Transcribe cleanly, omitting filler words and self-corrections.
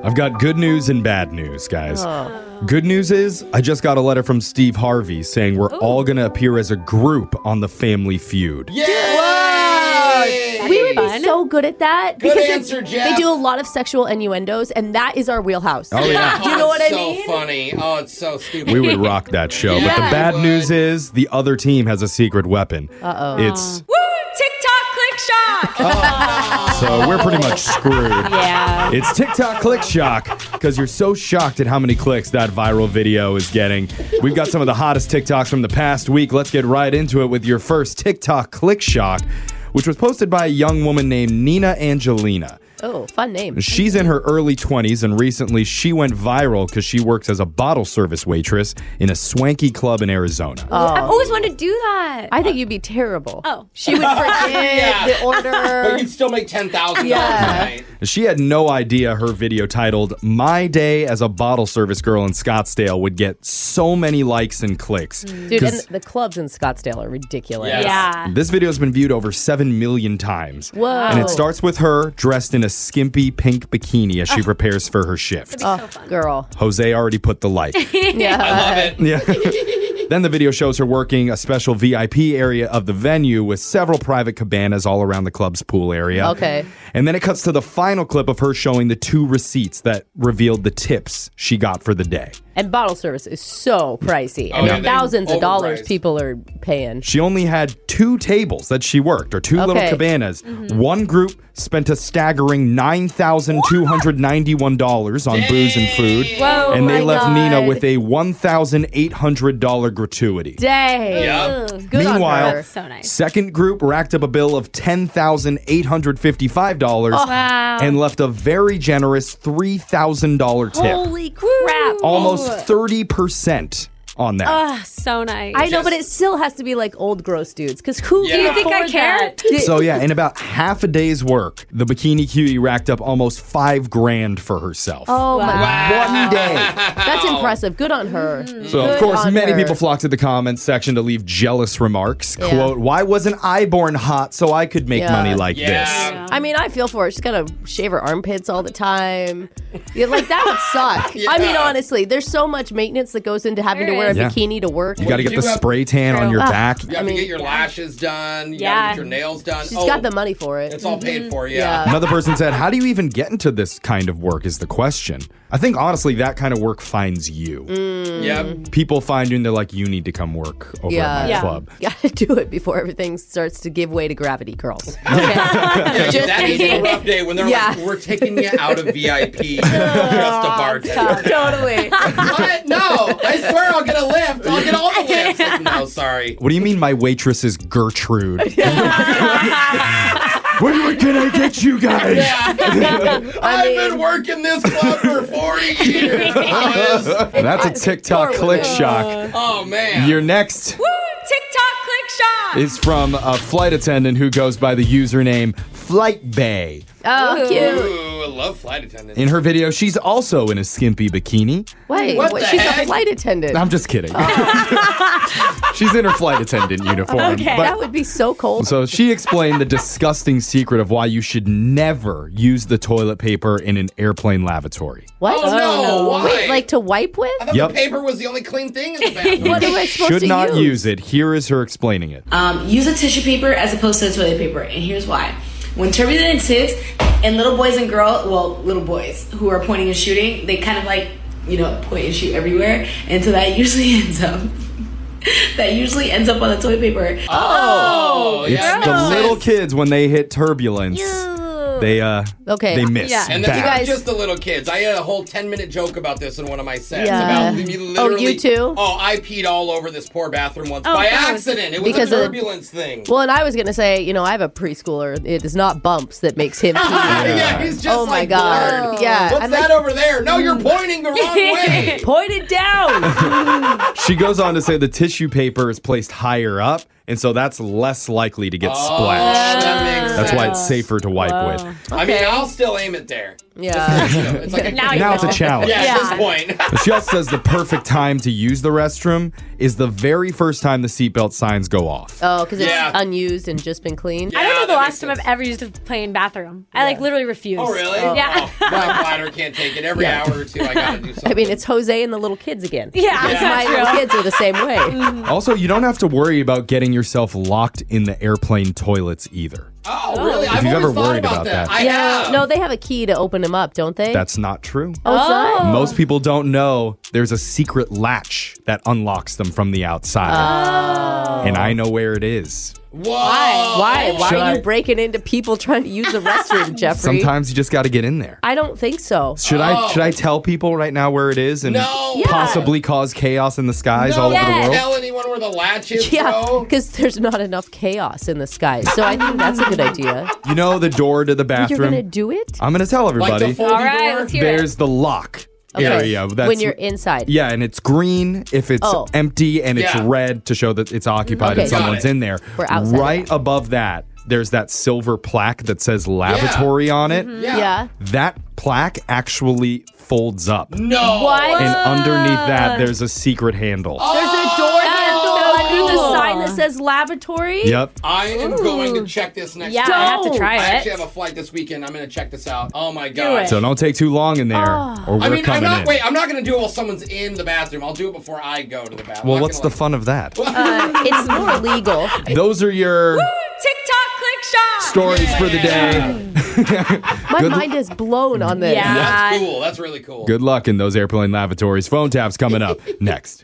I've got good news and bad news, guys. Good news is I just got a letter from Steve Harvey saying we're all going to appear as a group on the Family Feud. We would be so good at that. Good because answer, Jeff. They do a lot of sexual innuendos, and that is our wheelhouse. Oh, yeah. Do you know what I mean? It's so funny. Oh, it's so stupid. We would rock that show. But the bad news is the other team has a secret weapon. It's... Woo! TikTok click shock. So we're pretty much screwed. Yeah. It's TikTok Click Shock because you're so shocked at how many clicks that viral video is getting. We've got some of the hottest TikToks from the past week. Let's get right into it with your first TikTok Click Shock, which was posted by a young woman named Nina Angelina. Oh, fun name. She's in her early 20s, and recently she went viral because she works as a bottle service waitress in a swanky club in Arizona. I've always wanted to do that. I think you'd be terrible. Oh. She would forget the order. But you'd still make $10,000 a night. She had no idea her video titled My Day as a Bottle Service Girl in Scottsdale would get so many likes and clicks. Dude, and the clubs in Scottsdale are ridiculous. Yes. Yeah. This video has been viewed over 7 million times. Whoa. And it starts with her dressed in a skimpy pink bikini as she prepares for her shift. Oh, girl. Jose already put the like. Yeah. I love it. Yeah. Then the video shows her working a special VIP area of the venue with several private cabanas all around the club's pool area. Okay. And then it cuts to the final clip of her showing the 2 receipts that revealed the tips she got for the day. And bottle service is so pricey. Oh, And yeah. thousands of dollars Overpriced. people are paying. She only had 2 tables that she worked, or 2 little Okay. cabanas. One group spent a staggering $9,291 on booze and food. Whoa, and they my left God. Nina with a $1,800 gratuity. Dang. Yep. Good on Meanwhile, her. So nice. Second group racked up a bill of $10,855 Wow. and left a very generous $3,000 tip. Holy crap. Almost 30% on that. Oh, so nice. I know, but it still has to be like old gross dudes. Because who Yeah. can Do you think I afford care? that? So yeah, in about half a day's work, the bikini cutie racked up almost $5,000 for herself. Oh my God. One day. That's impressive. Good on her. So of Good course, on many her. people flocked to the comments section to leave jealous remarks. Yeah. Quote, "Why wasn't I born hot so I could make Yeah. money like Yeah. this?" I mean, I feel for her. She's got to shave her armpits all the time. Yeah, like, that would suck. I mean, honestly, there's so much maintenance that goes into having to wear a Yeah. bikini to work. You got to get you the have- spray tan on your back. You have to get your lashes done. You Yeah. got to get your nails done. She's got the money for it. It's all paid for, Yeah. Another person said, "How do you even get into this kind of work is the question." I think, honestly, that kind of work finds you. Yep. People find you and they're like, you need to come work over Yeah. at my Yeah. club. Gotta do it before everything starts to give way to gravity, girls. Okay. Yeah, Just that is a rough day when they're Yeah. like, we're taking you out of VIP. You're just a bartender. Totally. What? No, I swear I'll get a lift. I'll get all the lifts. Like, no, sorry. What do you mean my waitress is Gertrude? What can I get you guys? I've been working this club for 40 years. Thomas. That's a TikTok click shock. Oh, man. Your next Woo! TikTok click shock. is from a flight attendant who goes by the username Flight Bay. Oh, cute. Ooh, I love flight attendants. In her video, she's also in a skimpy bikini. Wait, What the she's heck? a flight attendant. I'm just kidding. She's in her flight attendant uniform. Okay. But- That would be so cold. so she explained the disgusting secret of why you should never use the toilet paper in an airplane lavatory. What? Oh, no. Why? Wait, like to wipe with? I thought Yep. the paper was the only clean thing in the bathroom. What am I supposed Should to not use it. Here is her explaining it. Use a tissue paper as opposed to toilet paper, and here's why. When turbulence hits, and little boys and girls, well, little boys who are pointing and shooting, they kind of like, point and shoot everywhere, and so that usually ends up on the toilet paper. Oh, It's yeah. the little kids when they hit turbulence. They Okay. they miss. Yeah. And bad. that's You guys- not just the little kids. I had a whole 10-minute joke about this in one of my sets. Yeah. About me Oh, literally, you too? Oh, I peed all over this poor bathroom once Oh, by gross. accident. It was Because a of- turbulence thing. Well, and I was going to say, I have a preschooler. It is not bumps that makes him pee. Yeah, he's just Oh, my like God. bored. Yeah. What's I'm that like, over there? No, you're pointing the wrong way. point it down. She goes on to say the tissue paper is placed higher up, and so that's less likely to get splashed. That makes That's sense. why it's safer to wipe with. I mean, I'll still aim it there. Yeah. It's like a Now you Now it's a know. challenge. Yeah, at this point. She also says the perfect time to use the restroom is the very first time the seatbelt signs go off. Oh, because it's Yeah. unused and just been cleaned. Yeah. I don't know the that last makes time I've sense. ever used a plain bathroom. I literally refuse. Oh, really? Yeah. Oh, I'm daughter can't take it. Every hour or two, I gotta do something. I mean, it's Jose and the little kids again. Yeah, Because that's my little kids are the same way. Also, you don't have to worry about getting yourself locked in the airplane toilets either. Oh, really? I've you've always ever thought worried about about that. I Yeah. have. No, they have a key to open them up, don't they? That's not true. Oh, it's not? Most people don't know there's a secret latch that unlocks them from the outside. And I know where it is. Whoa. Why? Why Should are you I- breaking into people trying to use the restroom, Jeffrey? Sometimes you just got to get in there. I don't think so. Should I tell people right now where it is and No. Yeah. possibly cause chaos in the skies all over the Yes. world? Tell anyone where the latch is, Yeah, bro. because there's not enough chaos in the sky. So I think that's a good idea. You know the door to the You're bathroom? going to do it? I'm going to tell Like everybody. the foldy All right, door? let's hear it. There's the lock Okay. area. That's when you're inside. Yeah, and it's green if it's Oh. empty, and it's Yeah. red to show that it's occupied Okay. and someone's Got it. in there. We're outside. Right above that, there's that silver plaque that says lavatory on it. Yeah. That plaque actually folds up. No. What? And underneath that, there's a secret handle. There's a door handle under the cool. sign that says lavatory? Yep. I am going to check this next Yeah, time. I have to try I it. actually have a flight this weekend. I'm going to check this out. Oh my god. it. So don't take too long in there, or we're I mean, coming in. I'm not going to do it while someone's in the bathroom. I'll do it before I go to the bathroom. Well, I'm what's not the gonna, fun of that? It's more illegal. Those are your TikTok click shot. stories for the day. My Good- mind is blown on this. Yeah. That's cool. That's really cool. Good luck in those airplane lavatories. Phone taps coming up next.